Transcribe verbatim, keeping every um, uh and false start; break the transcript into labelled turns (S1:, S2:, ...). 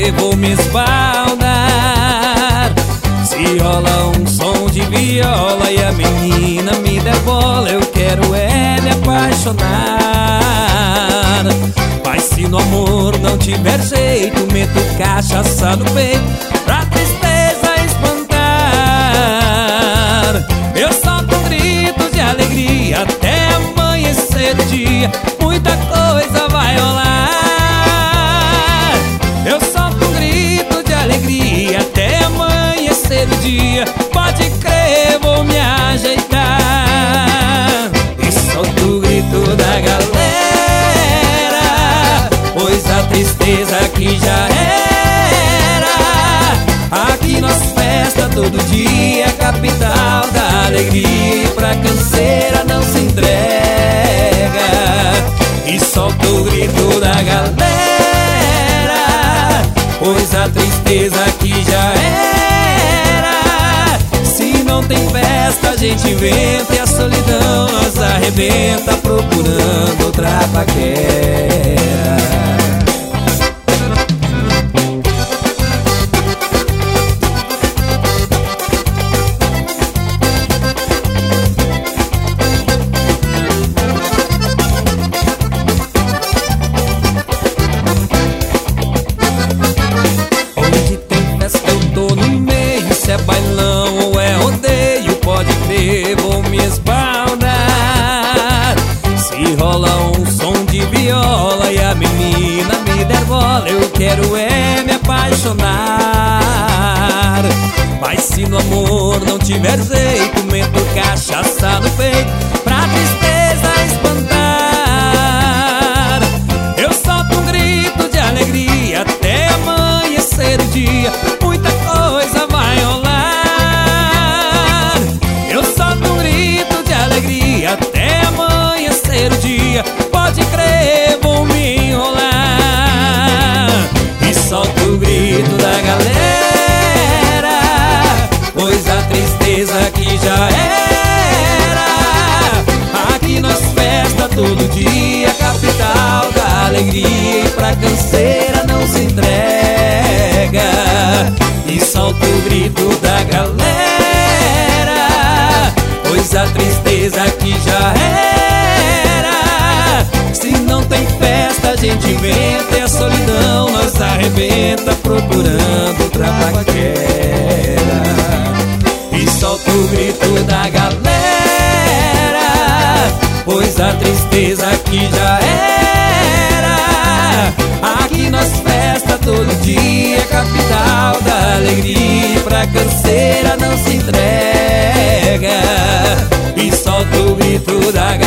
S1: crer, vou me esbaldar. Se rola um som de viola e a menina me der bola, eu quero é me apaixonar. Mas se no amor não tiver jeito, meto cachaça no peito pra tristeza espantar. Eu solto um grito de alegria até amanhecer o dia, muita coisa vai rolar. Eu solto um grito de alegria até amanhecer o dia, pode crer, vou me ajeitar. E solto o grito da galera, pois a tristeza aqui já era. Aqui nós festa todo dia, capital da alegria, e pra canseira não se entrega. E solta o grito da galera, pois a tristeza aqui já era. Se não tem festa a gente inventa, e a solidão nós arrebenta, procurando outra paquera. Se é bailão ou é rodeio, pode crer, vou me esbaldar. Se rola um som de viola e a menina me der bola, eu quero é me apaixonar. Mas se no amor não tiver jeito, meto cachaça no peito pra tristeza espantar. Eu solto um grito de alegria até amanhecer o dia, muita coisa vai rolar. Eu solto um grito de alegria até amanhecer o dia, pode crer, vou me enrolar. E solto o grito da galera, pois a tristeza aqui já era. Aqui nós festa todo dia, capital da alegria, e pra canseira não se entrega. E solta o grito da galera, pois a tristeza aqui já era. Se não tem festa a gente inventa, e a solidão nós arrebenta, procurando outra paquera. E solta o grito da galera, pois a tristeza aqui já era. Aqui nós festa todo dia, capital da alegria, e pra canseira não se entrega. E solta o grito da